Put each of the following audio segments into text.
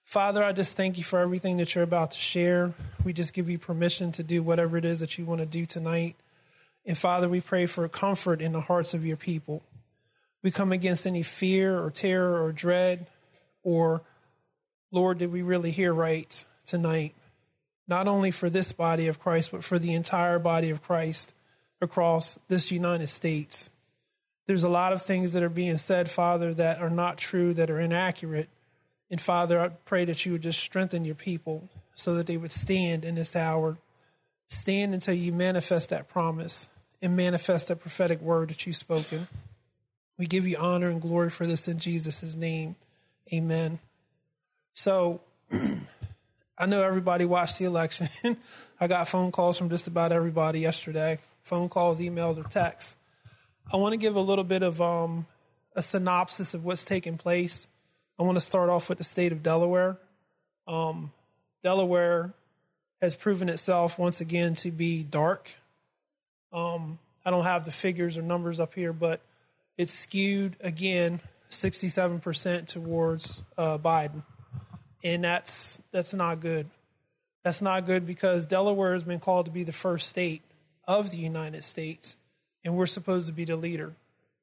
Father, I just thank you for everything that you're about to share. We just give you permission to do whatever it is that you want to do tonight. And Father, we pray for comfort in the hearts of your people. We come against any fear or terror or dread, or, Lord, did we really hear right tonight? Not only for this body of Christ, but for the entire body of Christ across this United States. There's a lot of things that are being said, Father, that are not true, that are inaccurate. And Father, I pray that you would just strengthen your people so that they would stand in this hour. Stand until you manifest that promise and manifest that prophetic word that you've spoken. We give you honor and glory for this in Jesus' name. Amen. So I know everybody watched the election. I got phone calls from just about everybody yesterday. Phone calls, emails, or texts. I want to give a little bit of a synopsis of what's taking place. I want to start off with the state of Delaware. Delaware has proven itself once again to be dark. I don't have the figures or numbers up here, but it's skewed again 67% towards Biden. And that's not good. That's not good because Delaware has been called to be the first state of the United States, and we're supposed to be the leader.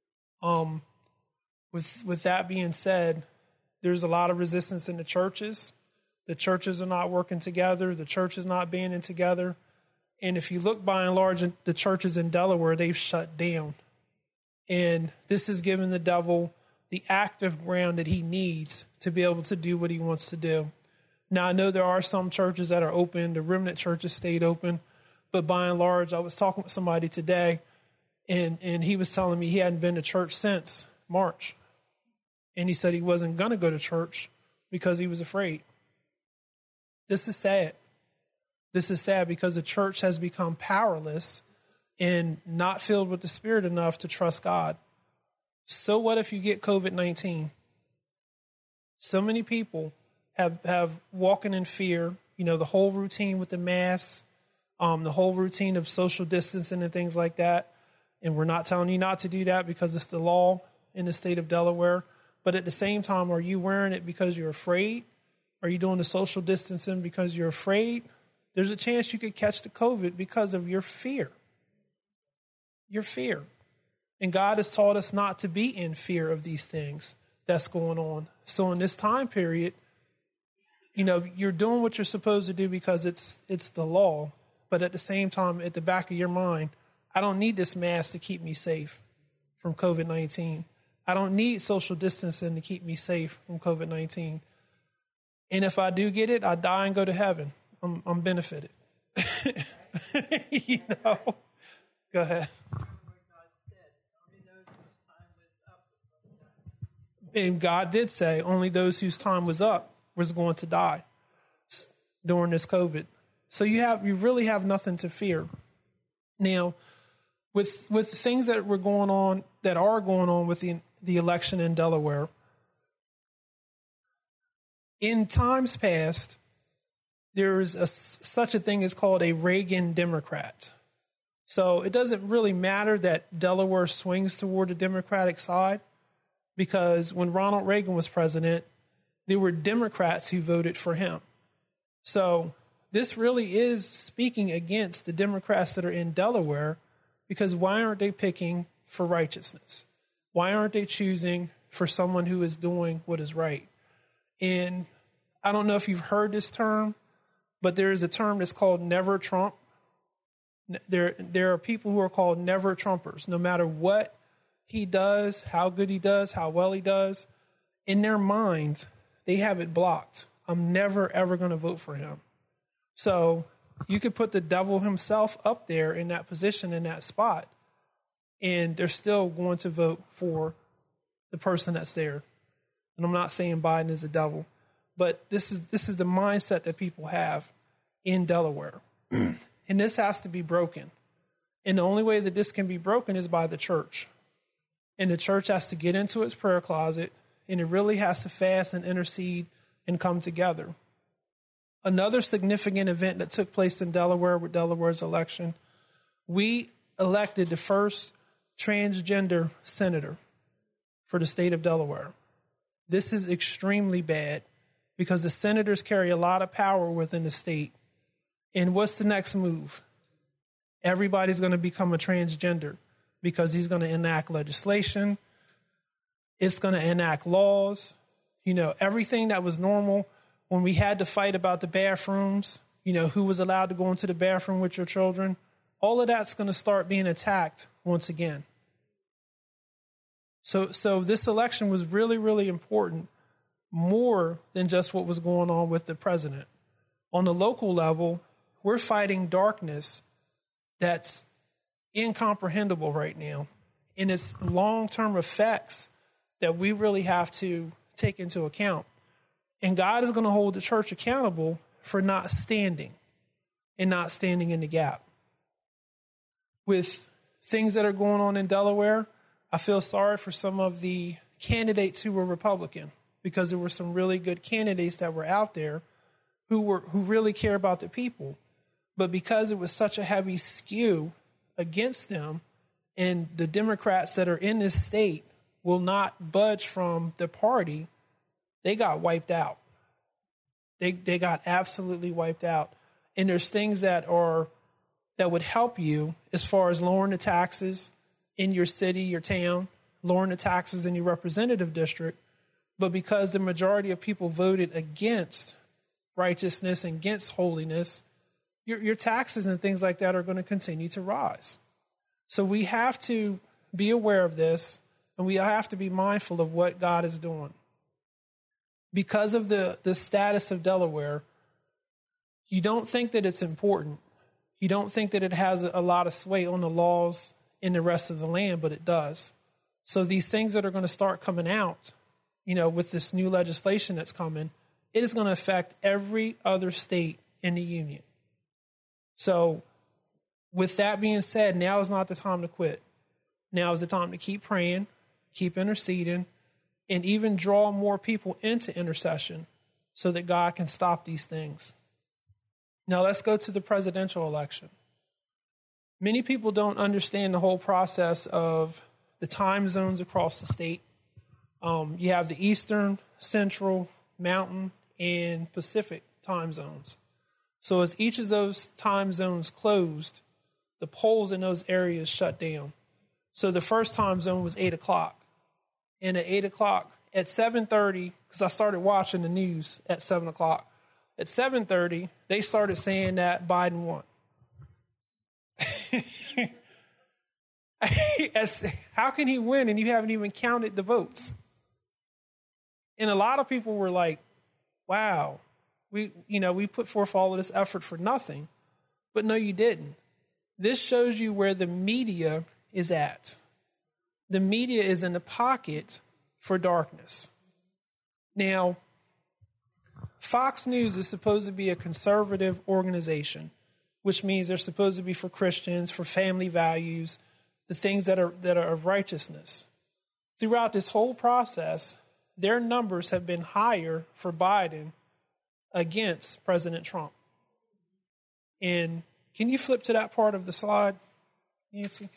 With that being said, there's a lot of resistance in the churches. The churches are not working together. The church is not banding together. And if you look by and large at the churches in Delaware, they've shut down. And this has given the devil the active ground that he needs to be able to do what he wants to do. Now, I know there are some churches that are open. The remnant churches stayed open. But by and large, I was talking with somebody today, and he was telling me he hadn't been to church since March. And he said he wasn't going to go to church because he was afraid. This is sad. This is sad because the church has become powerless and not filled with the Spirit enough to trust God. So what if you get COVID-19? So many people have walking in fear, the whole routine with the masks, the whole routine of social distancing and things like that. And we're not telling you not to do that because it's the law in the state of Delaware. But at the same time, are you wearing it because you're afraid? Are you doing the social distancing because you're afraid? There's a chance you could catch the COVID because of your fear. Your fear. And God has taught us not to be in fear of these things that's going on. So in this time period, you're doing what you're supposed to do because it's the law. But at the same time, at the back of your mind, I don't need this mask to keep me safe from COVID-19. I don't need social distancing to keep me safe from COVID-19. And if I do get it, I die and go to heaven. I'm benefited. Go ahead. And God did say only those whose time was up was going to die during this COVID. So you really have nothing to fear. Now, with the things that are going on with the election in Delaware, in times past, there is such a thing as called a Reagan Democrat. So it doesn't really matter that Delaware swings toward the Democratic side, because when Ronald Reagan was president, there were Democrats who voted for him. So this really is speaking against the Democrats that are in Delaware, because why aren't they picking for righteousness? Why aren't they choosing for someone who is doing what is right? And I don't know if you've heard this term, but there is a term that's called never Trump. There are people who are called never Trumpers. No matter what he does, how good he does, how well he does, in their minds, they have it blocked. I'm never, ever going to vote for him. So you could put the devil himself up there in that position, in that spot, and they're still going to vote for the person that's there. And I'm not saying Biden is the devil, but this is the mindset that people have in Delaware. And this has to be broken. And the only way that this can be broken is by the church. And the church has to get into its prayer closet, and it really has to fast and intercede and come together. Another significant event that took place in Delaware with Delaware's election, we elected the first transgender senator for the state of Delaware. This is extremely bad because the senators carry a lot of power within the state. And what's the next move? Everybody's going to become a transgender because he's going to enact legislation. It's going to enact laws. Everything that was normal when we had to fight about the bathrooms, who was allowed to go into the bathroom with your children, all of that's going to start being attacked once again. So this election was really, really important, more than just what was going on with the president. On the local level, we're fighting darkness that's incomprehensible right now, and its long-term effects that we really have to take into account. And God is going to hold the church accountable for not standing in the gap. With things that are going on in Delaware, I feel sorry for some of the candidates who were Republican, because there were some really good candidates that were out there who really care about the people. But because it was such a heavy skew against them, and the Democrats that are in this state will not budge from the party, they got wiped out. They got absolutely wiped out. And there's things that would help you as far as lowering the taxes in your city, your town, lowering the taxes in your representative district. But because the majority of people voted against righteousness and against holiness, your taxes and things like that are going to continue to rise. So we have to be aware of this, and we have to be mindful of what God is doing. Because of the status of Delaware, you don't think that it's important. You don't think that it has a lot of sway on the laws in the rest of the land, but it does. So these things that are going to start coming out, with this new legislation that's coming, it is going to affect every other state in the union. So with that being said, now is not the time to quit. Now is the time to keep praying, keep interceding, and even draw more people into intercession so that God can stop these things. Now let's go to the presidential election. Many people don't understand the whole process of the time zones across the state. You have the Eastern, Central, Mountain, and Pacific time zones. So as each of those time zones closed, the polls in those areas shut down. So the first time zone was 8 o'clock. And at 8 o'clock, at 7:30, because I started watching the news at 7 o'clock, at 7:30, they started saying that Biden won. How can he win and you haven't even counted the votes? And a lot of people were like, wow, we put forth all of this effort for nothing. But no, you didn't. This shows you where the media is at. The media is in the pocket for darkness. Now, Fox News is supposed to be a conservative organization, which means they're supposed to be for Christians, for family values, the things that are of righteousness. Throughout this whole process, their numbers have been higher for Biden against President Trump. And can you flip to that part of the slide, Nancy?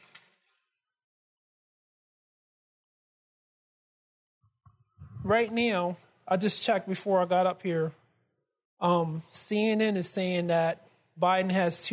Right now, I just checked before I got up here. CNN is saying that Biden has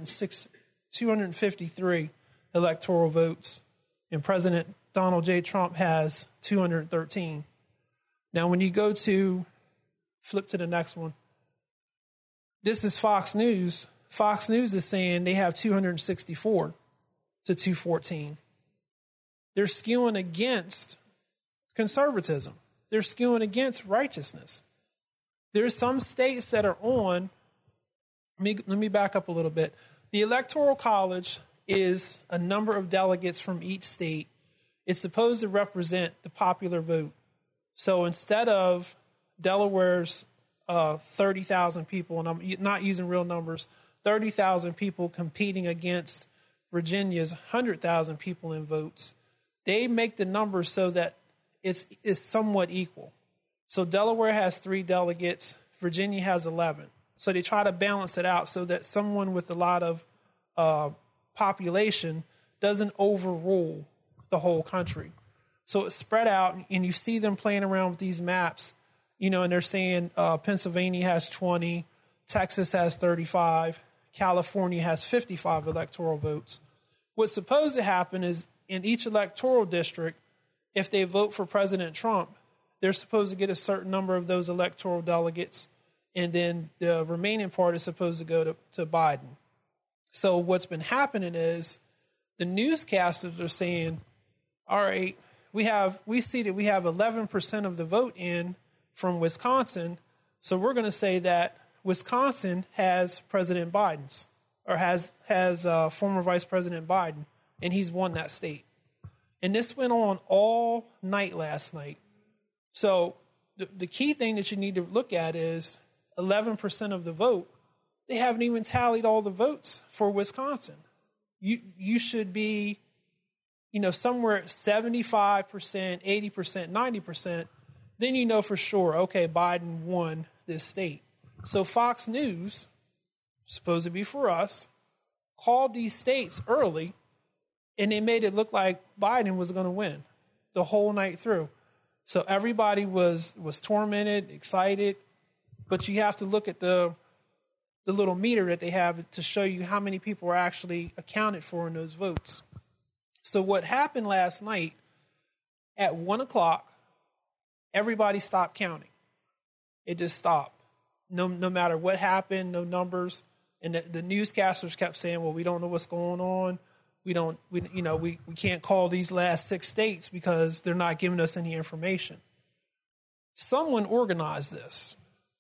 253 electoral votes, and President Donald J. Trump has 213. Now, when you go to flip to the next one, this is Fox News. Fox News is saying they have 264 to 214. They're skewing against conservatism. They're skewing against righteousness. There's some states that are on. Let me back up a little bit. The Electoral College is a number of delegates from each state. It's supposed to represent the popular vote. So instead of Delaware's 30,000 people, and I'm not using real numbers, 30,000 people competing against Virginia's 100,000 people in votes, they make the numbers so that it's somewhat equal. So Delaware has 3 delegates, Virginia has 11. So they try to balance it out so that someone with a lot of population doesn't overrule the whole country. So it's spread out, and you see them playing around with these maps And they're saying Pennsylvania has 20, Texas has 35, California has 55 electoral votes. What's supposed to happen is in each electoral district, if they vote for President Trump, they're supposed to get a certain number of those electoral delegates, and then the remaining part is supposed to go to Biden. So what's been happening is the newscasters are saying, all right, we see that we have 11% of the vote in from Wisconsin, so we're going to say that Wisconsin has President Biden's, or has former Vice President Biden, and he's won that state. And this went on all night last night. So the key thing that you need to look at is 11% of the vote. They haven't even tallied all the votes for Wisconsin. You should be, somewhere at 75%, 80%, 90%. Then you know for sure, okay, Biden won this state. So Fox News, supposed to be for us, called these states early, and they made it look like Biden was going to win the whole night through. So everybody was tormented, excited, but you have to look at the little meter that they have to show you how many people are actually accounted for in those votes. So what happened last night at 1:00, everybody stopped counting. It just stopped. No matter what happened, no numbers. And the newscasters kept saying, well, we don't know what's going on. We can't call these last 6 states because they're not giving us any information. Someone organized this.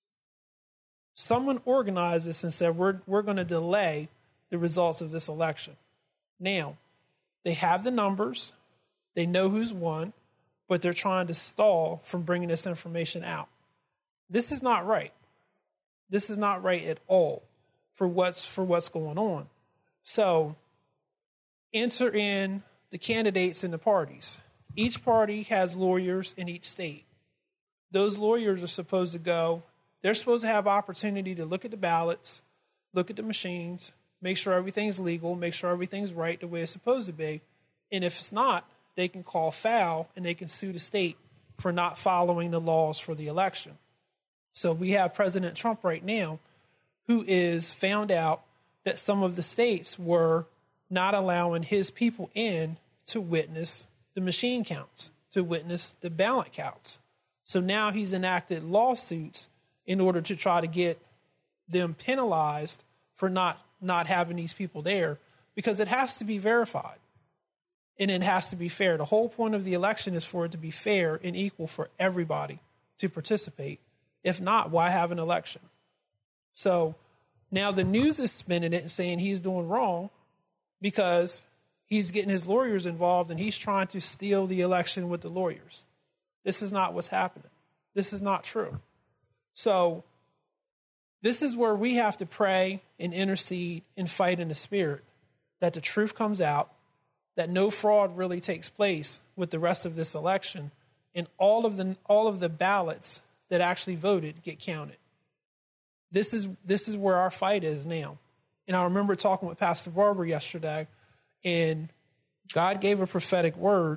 Someone organized this and said, we're going to delay the results of this election. Now, they have the numbers. They know who's won, but they're trying to stall from bringing this information out. This is not right. This is not right at all for what's going on. So enter in the candidates and the parties. Each party has lawyers in each state. Those lawyers are supposed to go. They're supposed to have opportunity to look at the ballots, look at the machines, make sure everything's legal, make sure everything's right the way it's supposed to be. And if it's not, they can call foul and they can sue the state for not following the laws for the election. So we have President Trump right now, who is found out that some of the states were not allowing his people in to witness the machine counts, to witness the ballot counts. So now he's enacted lawsuits in order to try to get them penalized for not having these people there, because it has to be verified and it has to be fair. The whole point of the election is for it to be fair and equal for everybody to participate. If not, why have an election? So now the news is spinning it and saying he's doing wrong because he's getting his lawyers involved and he's trying to steal the election with the lawyers. This is not what's happening. This is not true. So this is where we have to pray and intercede and fight in the spirit, that the truth comes out, that no fraud really takes place with the rest of this election, and all of the ballots that actually voted get counted. This is where our fight is now. And I remember talking with Pastor Barber yesterday, and God gave a prophetic word.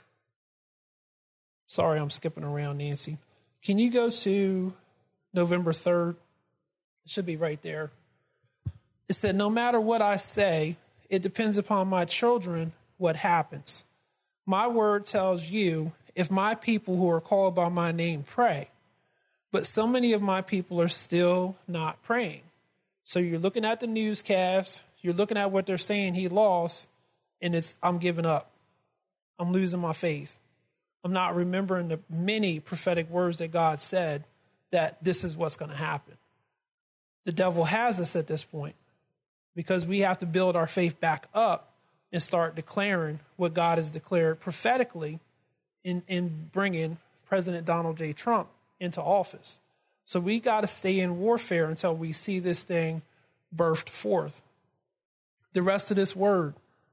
Sorry, I'm skipping around, Nancy. Can you go to November 3rd? It should be right there. It said, no matter what I say, it depends upon my children what happens. My word tells you, if my people who are called by my name pray, but so many of my people are still not praying. So you're looking at the newscast, you're looking at what they're saying he lost, and I'm giving up. I'm losing my faith. I'm not remembering the many prophetic words that God said that this is what's going to happen. The devil has us at this point because we have to build our faith back up and start declaring what God has declared prophetically in bringing President Donald J. Trump into office. So we got to stay in warfare until we see this thing birthed forth. The rest of this word.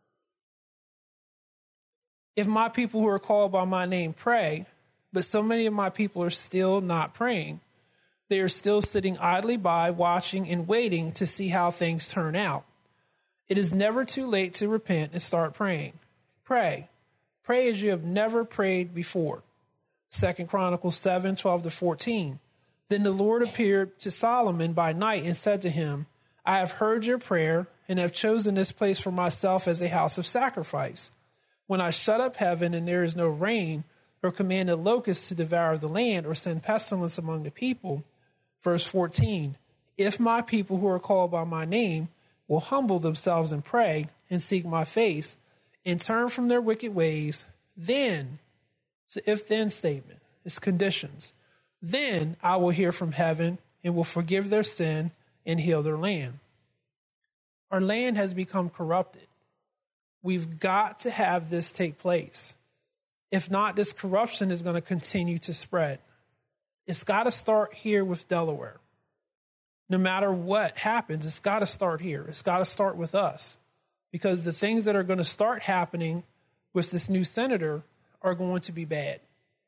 If my people who are called by my name pray, but so many of my people are still not praying, they are still sitting idly by, watching and waiting to see how things turn out. It is never too late to repent and start praying. Pray. Pray as you have never prayed before. 2 Chronicles 7:12-14. Then the Lord appeared to Solomon by night and said to him, I have heard your prayer and have chosen this place for myself as a house of sacrifice. When I shut up heaven and there is no rain, or command the locusts to devour the land, or send pestilence among the people. Verse 14, if my people who are called by my name will humble themselves and pray and seek my face and turn from their wicked ways, then, it's an if-then statement, it's conditions, then I will hear from heaven and will forgive their sin and heal their land. Our land has become corrupted. We've got to have this take place. If not, this corruption is going to continue to spread. It's got to start here with Delaware. No matter what happens, it's got to start here. It's got to start with us, because the things that are going to start happening with this new senator are going to be bad.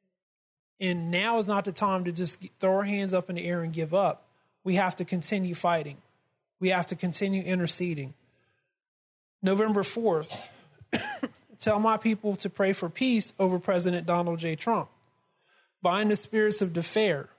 And now is not the time to just throw our hands up in the air and give up. We have to continue fighting. We have to continue interceding. November 4th, tell my people to pray for peace over President Donald J. Trump. Bind the spirits of despair.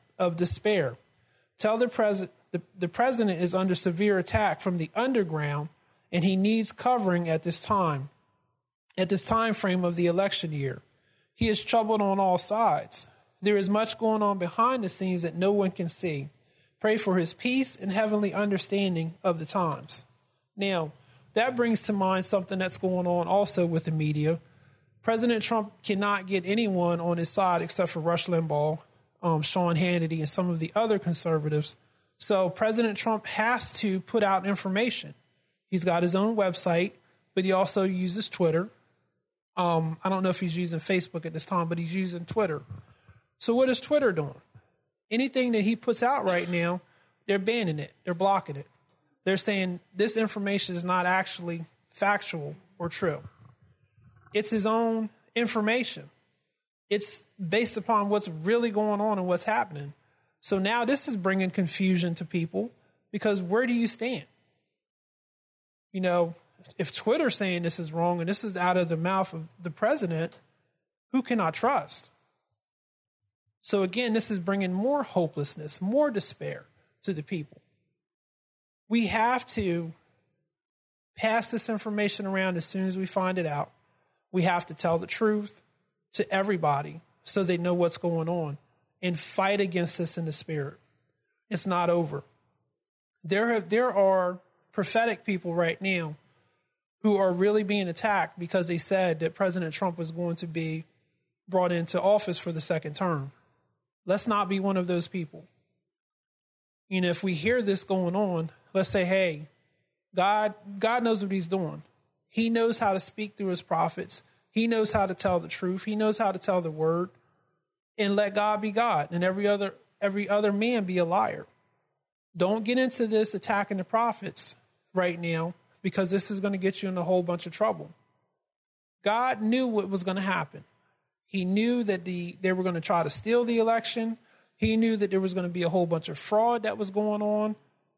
Tell the president is under severe attack from the underground, and he needs covering at this time frame of the election year. He is troubled on all sides. There is much going on behind the scenes that no one can see. Pray for his peace and heavenly understanding of the times. Now, that brings to mind something that's going on also with the media. President Trump cannot get anyone on his side except for Rush Limbaugh, Sean Hannity, and some of the other conservatives. So President Trump has to put out information. He's got his own website, but he also uses Twitter. I don't know if he's using Facebook at this time, but he's using Twitter. So what is Twitter doing? Anything that he puts out right now, they're banning it. They're blocking it. They're saying this information is not actually factual or true. It's his own information. It's based upon what's really going on and what's happening. So now this is bringing confusion to people, because where do you stand? You know, if Twitter's saying this is wrong and this is out of the mouth of the president, who can I trust? So again, this is bringing more hopelessness, more despair to the people. We have to pass this information around as soon as we find it out. We have to tell the truth to everybody so they know what's going on, and fight against this in the spirit. It's not over. There are prophetic people right now who are really being attacked because they said that President Trump was going to be brought into office for the second term. Let's not be one of those people. You know, if we hear this going on, let's say, hey, God knows what he's doing. He knows how to speak through his prophets. He knows how to tell the truth. He knows how to tell the word. And let God be God and every other man be a liar. Don't get into this attacking the prophets right now, because this is going to get you in a whole bunch of trouble. God knew what was going to happen. He knew that they were going to try to steal the election. He knew that there was going to be a whole bunch of fraud that was going on.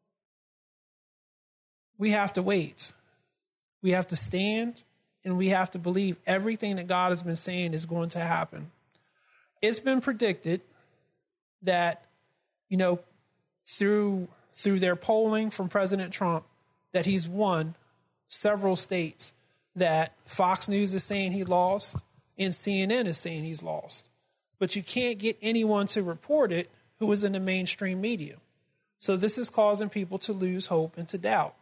We have to wait. We have to stand, and we have to believe everything that God has been saying is going to happen. It's been predicted that, you know, through their polling from President Trump, that he's won several states that Fox News is saying he lost and CNN is saying he's lost. But you can't get anyone to report it who is in the mainstream media. So this is causing people to lose hope and to doubt.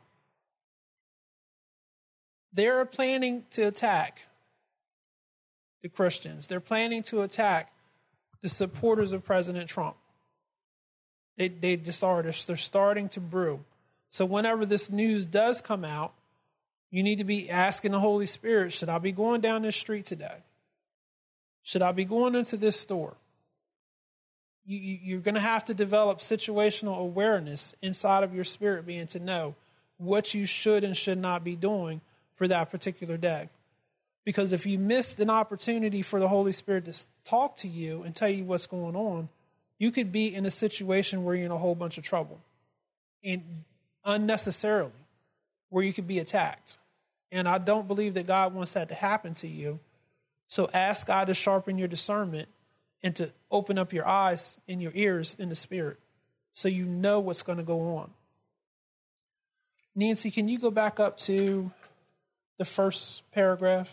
They're planning to attack the Christians. They're planning to attack the supporters of President Trump. They're starting to brew. So whenever this news does come out, you need to be asking the Holy Spirit, should I be going down this street today? Should I be going into this store? You're going to have to develop situational awareness inside of your spirit being to know what you should and should not be doing for that particular day. Because if you missed an opportunity for the Holy Spirit to talk to you and tell you what's going on, you could be in a situation where you're in a whole bunch of trouble, and unnecessarily, where you could be attacked. And I don't believe that God wants that to happen to you. So ask God to sharpen your discernment and to open up your eyes and your ears in the spirit so you know what's going to go on. Nancy, can you go back up to the first paragraph?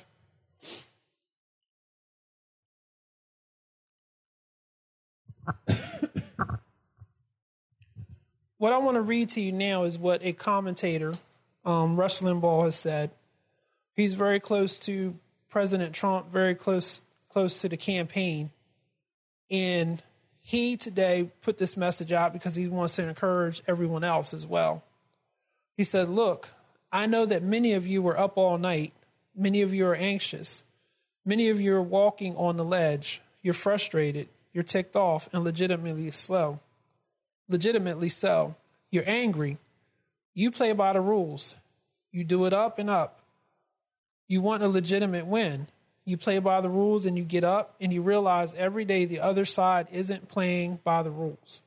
What I want to read to you now is what a commentator, Rush Limbaugh, has said. He's very close to President Trump, very close to the campaign. And he today put this message out because he wants to encourage everyone else as well. He said, look, I know that many of you were up all night. Many of you are anxious. Many of you are walking on the ledge. You're frustrated. You're ticked off and legitimately so. You're angry. You play by the rules. You do it up and up. You want a legitimate win. You play by the rules and you get up and you realize every day the other side isn't playing by the rules.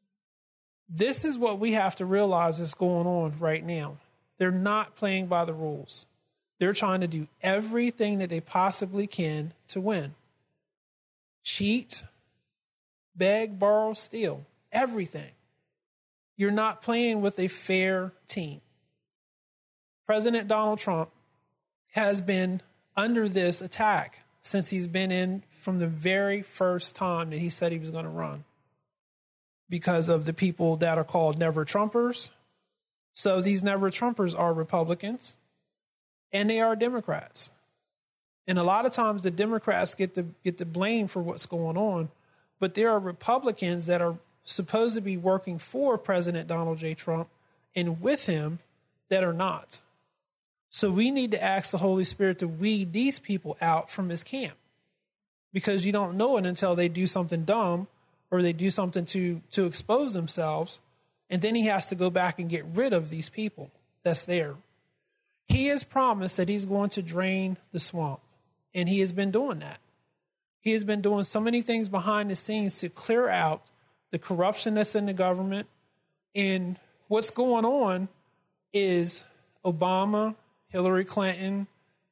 This is what we have to realize is going on right now. They're not playing by the rules. They're trying to do everything that they possibly can to win. Cheat, beg, borrow, steal, everything. You're not playing with a fair team. President Donald Trump has been under this attack since he's been in from the very first time that he said he was going to run because of the people that are called never Trumpers. So these never Trumpers are Republicans and they are Democrats. And a lot of times the Democrats get the blame for what's going on, but there are Republicans that are supposed to be working for President Donald J. Trump and with him that are not. So we need to ask the Holy Spirit to weed these people out from his camp, because you don't know it until they do something dumb or they do something to expose themselves. And then he has to go back and get rid of these people that's there. He has promised that he's going to drain the swamp, and he has been doing that. He has been doing so many things behind the scenes to clear out the corruption that's in the government. And what's going on is Obama, Hillary Clinton,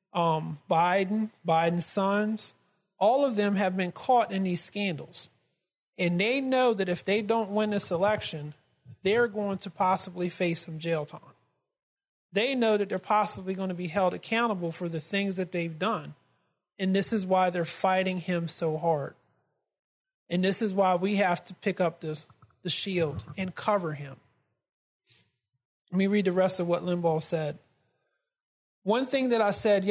Biden's sons, all of them have been caught in these scandals. And they know that if they don't win this election, they're going to possibly face some jail time. They know that they're possibly going to be held accountable for the things that they've done. And this is why they're fighting him so hard. And this is why we have to pick up the shield and cover him. Let me read the rest of what Limbaugh said. One thing that I said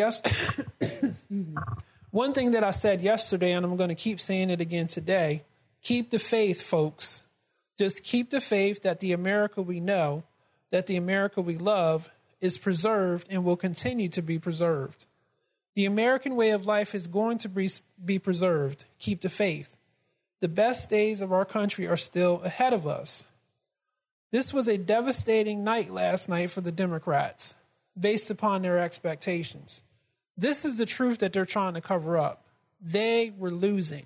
yesterday, and I'm going to keep saying it again today, keep the faith, folks. Just keep the faith that the America we know, that the America we love, is preserved and will continue to be preserved. The American way of life is going to be preserved. Keep the faith. The best days of our country are still ahead of us. This was a devastating night last night for the Democrats, based upon their expectations. This is the truth that they're trying to cover up. They were losing.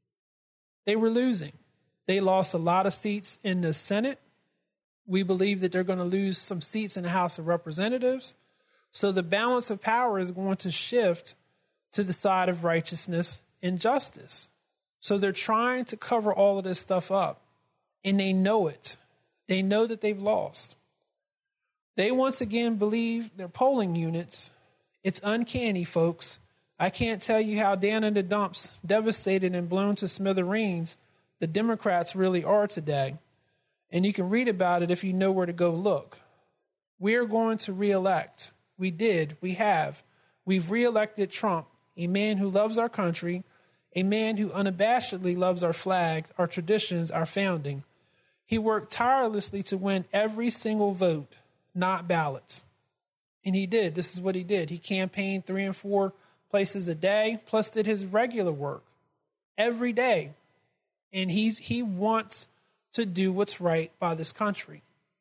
They lost a lot of seats in the Senate. We believe that they're going to lose some seats in the House of Representatives. So the balance of power is going to shift to the side of righteousness and justice. So they're trying to cover all of this stuff up, and they know it. They know that they've lost. They once again believe their polling units. It's uncanny, folks. I can't tell you how down in the dumps, devastated and blown to smithereens, the Democrats really are today. And you can read about it if you know where to go look. We're going to reelect. We have. We've reelected Trump, a man who loves our country, a man who unabashedly loves our flag, our traditions, our founding. He worked tirelessly to win every single vote, not ballots. And he did. This is what he did. He campaigned 3 and 4 places a day, plus did his regular work every day. And he wants to do what's right by this country.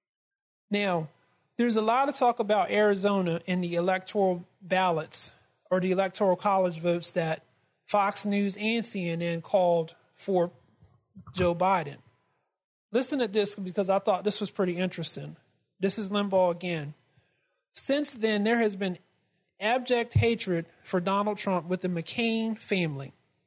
Now, there's a lot of talk about Arizona and the electoral ballots or the electoral college votes that Fox News and CNN called for Joe Biden. Listen to this because I thought this was pretty interesting. This is Limbaugh again. Since then, there has been abject hatred for Donald Trump with the McCain family.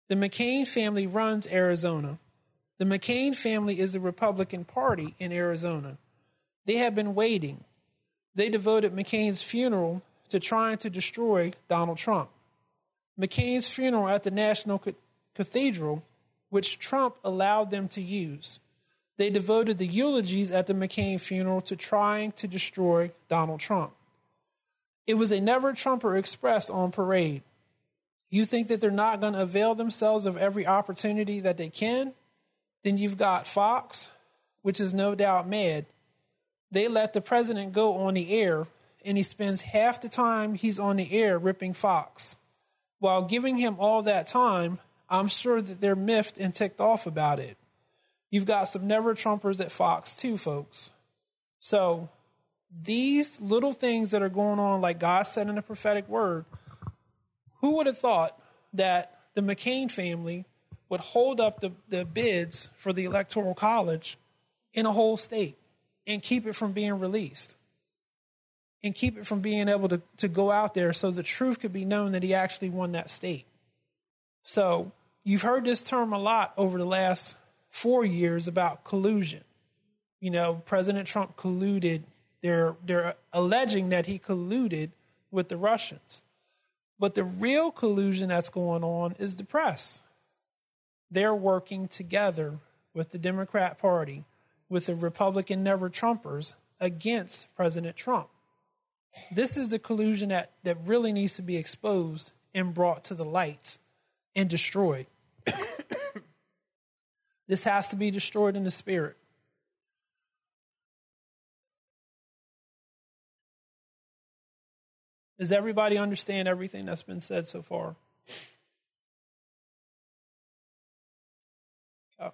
The McCain family runs Arizona. The McCain family is the Republican Party in Arizona. They have been waiting. They devoted McCain's funeral to trying to destroy Donald Trump. McCain's funeral at the National Cathedral, which Trump allowed them to use. They devoted the eulogies at the McCain funeral to trying to destroy Donald Trump. It was a Never Trumper Express on parade. You think that they're not going to avail themselves of every opportunity that they can? Then you've got Fox, which is no doubt mad. They let the president go on the air, and he spends half the time he's on the air ripping Fox. While giving him all that time, I'm sure that they're miffed and ticked off about it. You've got some Never Trumpers at Fox too, folks. So these little things that are going on, like God said in the prophetic word, who would have thought that the McCain family would hold up the bids for the Electoral College in a whole state and keep it from being released and keep it from being able to go out there so the truth could be known that he actually won that state? So you've heard this term a lot over the last 4 years about collusion. You know, President Trump colluded. They're alleging that he colluded with the Russians. But the real collusion that's going on is the press. They're working together with the Democrat Party, with the Republican Never Trumpers against President Trump. This is the collusion that really needs to be exposed and brought to the light and destroyed. This has to be destroyed in the spirit. Does everybody understand everything that's been said so far? Oh.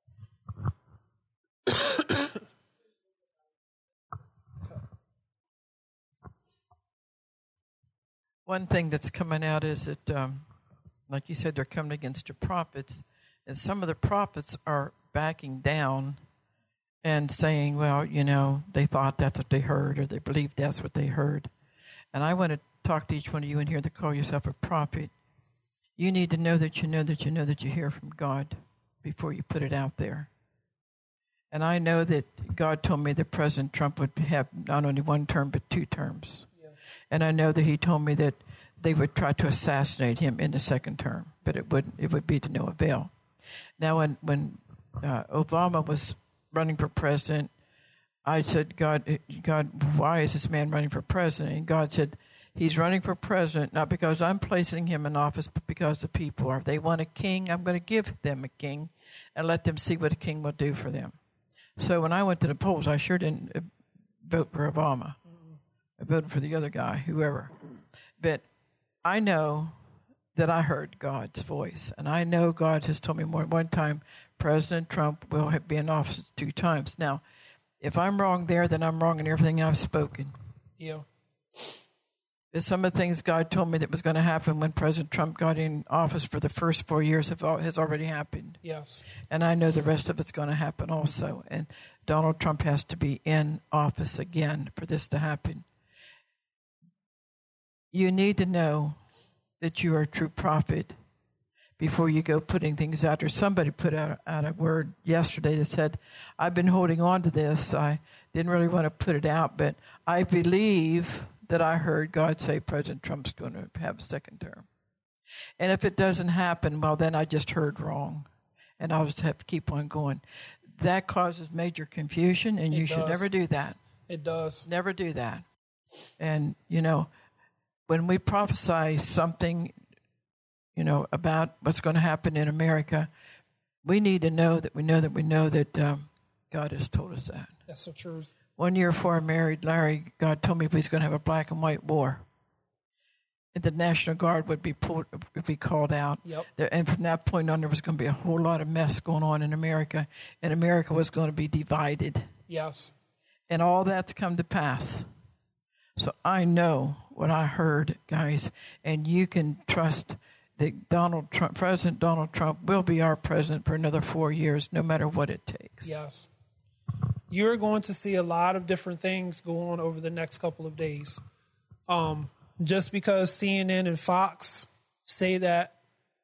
One thing that's coming out is that, like you said, they're coming against your prophets, and some of the prophets are backing down and saying, well, you know, they thought that's what they heard, or they believed that's what they heard. And I want to talk to each one of you in here that call yourself a prophet. You need to know that you know that you know that you hear from God before you put it out there. And I know that God told me that President Trump would have not only one term, but 2 terms. Yeah. And I know that he told me that they would try to assassinate him in the 2nd term, but it would be to no avail. Now, when Obama was running for president, I said, God, why is this man running for president? And God said, he's running for president, not because I'm placing him in office, but because the people are. If they want a king, I'm going to give them a king and let them see what a king will do for them. So when I went to the polls, I sure didn't vote for Obama. I voted for the other guy, whoever. But I know that I heard God's voice, and I know God has told me more than one time, President Trump will be in office 2 times. Now, if I'm wrong there, then I'm wrong in everything I've spoken. Yeah. There's some of the things God told me that was going to happen when President Trump got in office for the first 4 years has already happened. Yes. And I know the rest of it's going to happen also. And Donald Trump has to be in office again for this to happen. You need to know that you are a true prophet before you go putting things out there. Somebody put out a word yesterday that said, I've been holding on to this. I didn't really want to put it out, but I believe that I heard God say President Trump's going to have a 2nd term. And if it doesn't happen, well, then I just heard wrong. And I'll just have to keep on going. That causes major confusion, and you should never do that. It does. Never do that. And, you know, when we prophesy something, you know, about what's going to happen in America, we need to know that we know that we know that God has told us that. That's the truth. 1 year before I married Larry, God told me we was going to have a black and white war. And the National Guard would be called out. Yep. And from that point on, there was going to be a whole lot of mess going on in America, and America was going to be divided. Yes. And all that's come to pass. So I know what I heard, guys, and you can trust that President Donald Trump will be our president for another 4 years, no matter what it takes. Yes. You're going to see a lot of different things go on over the next couple of days. Just because CNN and Fox say that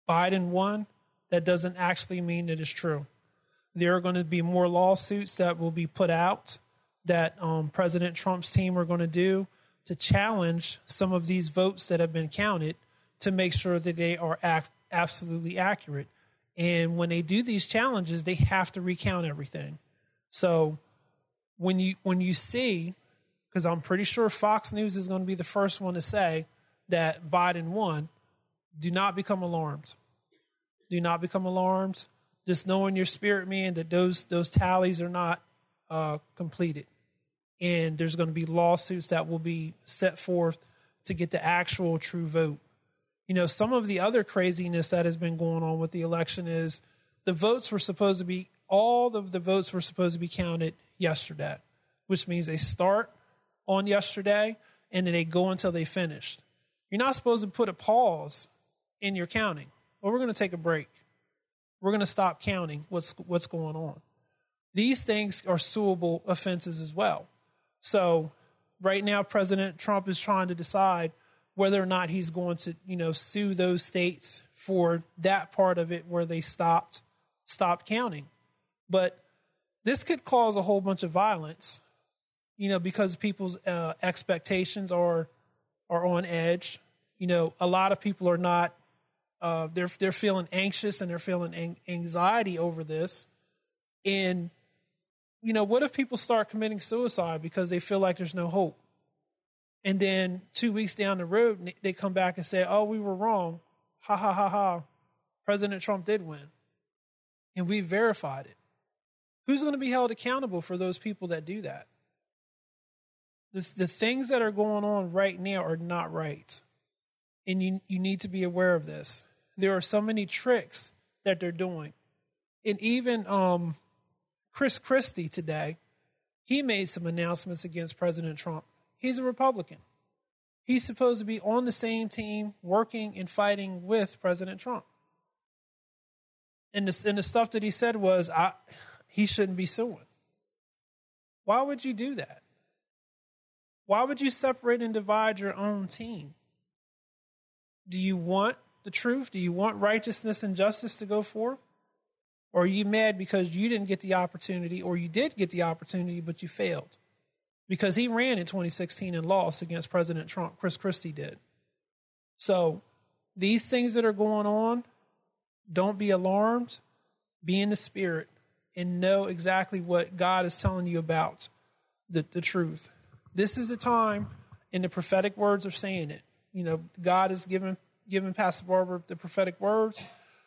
Biden won, that doesn't actually mean it is true. There are going to be more lawsuits that will be put out that President Trump's team are going to do to challenge some of these votes that have been counted to make sure that they are absolutely accurate. And when they do these challenges, they have to recount everything. So when you see, because I'm pretty sure Fox News is going to be the first one to say that Biden won, do not become alarmed. Do not become alarmed. Just know in your spirit, man, that those tallies are not completed. And there's going to be lawsuits that will be set forth to get the actual true vote. You know, some of the other craziness that has been going on with the election is all of the votes were supposed to be counted yesterday, which means they start on yesterday and then they go until they finished. You're not supposed to put a pause in your counting. Well, we're going to take a break. We're going to stop counting what's going on. These things are suable offenses as well. So right now, President Trump is trying to decide whether or not he's going to, sue those states for that part of it where they stopped counting. But this could cause a whole bunch of violence, because people's expectations are on edge. A lot of people are not. They're feeling anxious and they're feeling anxiety over this. And, what if people start committing suicide because they feel like there's no hope? And then 2 weeks down the road, they come back and say, oh, we were wrong. Ha, ha, ha, ha. President Trump did win. And we verified it. Who's going to be held accountable for those people that do that? The things that are going on right now are not right. And you need to be aware of this. There are so many tricks that they're doing. And even Chris Christie today, he made some announcements against President Trump. He's a Republican. He's supposed to be on the same team working and fighting with President Trump. And the stuff that he said was, he shouldn't be suing. Why would you do that? Why would you separate and divide your own team? Do you want the truth? Do you want righteousness and justice to go forth? Or are you mad because you didn't get the opportunity, or you did get the opportunity, but you failed? Because he ran in 2016 and lost against President Trump. Chris Christie did. So these things that are going on, don't be alarmed. Be in the spirit and know exactly what God is telling you about the truth. This is the time, and the prophetic words are saying it. God is giving Pastor Barbara the prophetic words,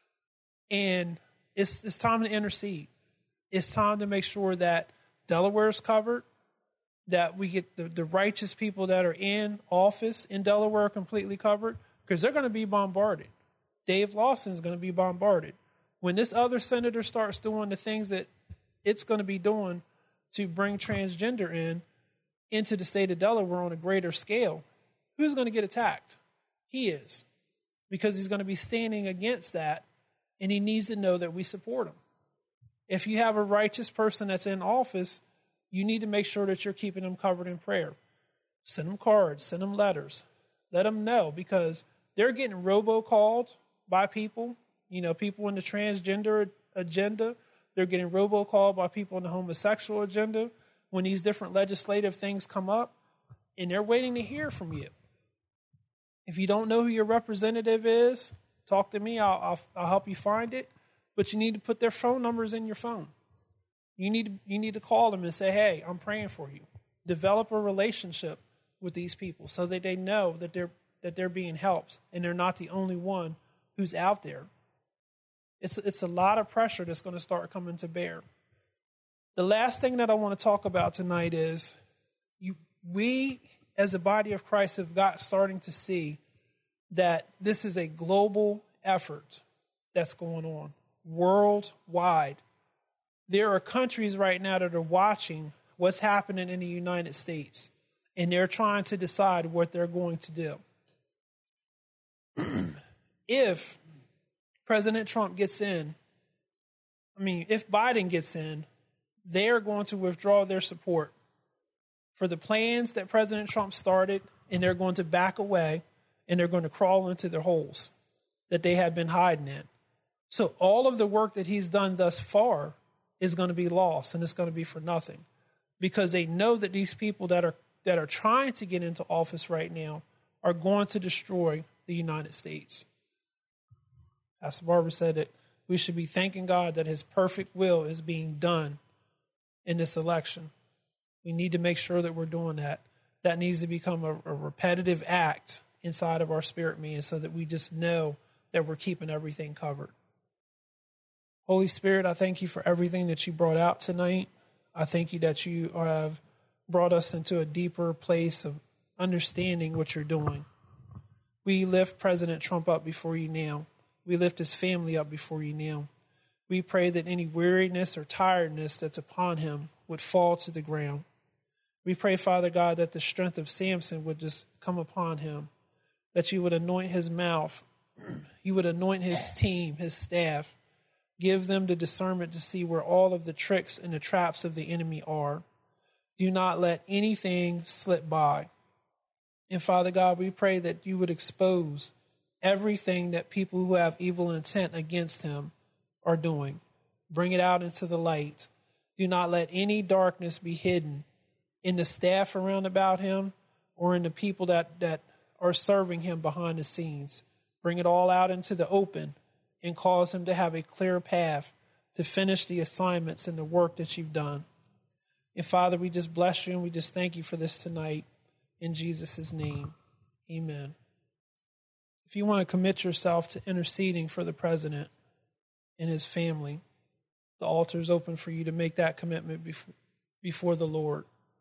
and it's time to intercede. It's time to make sure that Delaware is covered, that we get the righteous people that are in office in Delaware completely covered, because they're going to be bombarded. Dave Lawson is going to be bombarded. When this other senator starts doing the things that it's going to be doing to bring transgender into the state of Delaware on a greater scale, who's going to get attacked? He is, because he's going to be standing against that, and he needs to know that we support him. If you have a righteous person that's in office, you need to make sure that you're keeping them covered in prayer. Send them cards, send them letters. Let them know, because they're getting robocalled by people, people in the transgender agenda. They're getting robocalled by people in the homosexual agenda when these different legislative things come up, and they're waiting to hear from you. If you don't know who your representative is, talk to me. I'll help you find it. But you need to put their phone numbers in your phone. You need to call them and say, hey, I'm praying for you. Develop a relationship with these people so that they know that they're being helped and they're not the only one who's out there. It's a lot of pressure that's going to start coming to bear. The last thing that I want to talk about tonight is we as a body of Christ have starting to see that this is a global effort that's going on worldwide. There are countries right now that are watching what's happening in the United States, and they're trying to decide what they're going to do. If President Trump gets in, if Biden gets in, they're going to withdraw their support for the plans that President Trump started, and they're going to back away, and they're going to crawl into their holes. that they had been hiding in. So all of the work that he's done thus far is going to be lost, and it's going to be for nothing, because they know that these people that are trying to get into office right now are going to destroy the United States. Pastor Barbara said that we should be thanking God that his perfect will is being done in this election. We need to make sure that we're doing that. That needs to become a repetitive act inside of our spirit man, so that we just know that we're keeping everything covered. Holy Spirit, I thank you for everything that you brought out tonight. I thank you that you have brought us into a deeper place of understanding what you're doing. We lift President Trump up before you now. We lift his family up before you now. We pray that any weariness or tiredness that's upon him would fall to the ground. We pray, Father God, that the strength of Samson would just come upon him, that you would anoint his mouth, you would anoint his team, his staff, give them the discernment to see where all of the tricks and the traps of the enemy are. Do not let anything slip by. And Father God, we pray that you would expose everything that people who have evil intent against him are doing. Bring it out into the light. Do not let any darkness be hidden in the staff around about him or in the people that are serving him behind the scenes. Bring it all out into the open and cause him to have a clear path to finish the assignments and the work that you've done. And Father, we just bless you and we just thank you for this tonight. In Jesus' name, amen. If you want to commit yourself to interceding for the president and his family, the altar is open for you to make that commitment before the Lord,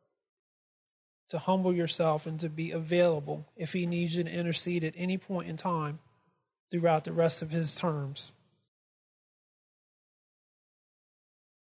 to humble yourself and to be available if he needs you to intercede at any point in time throughout the rest of his terms.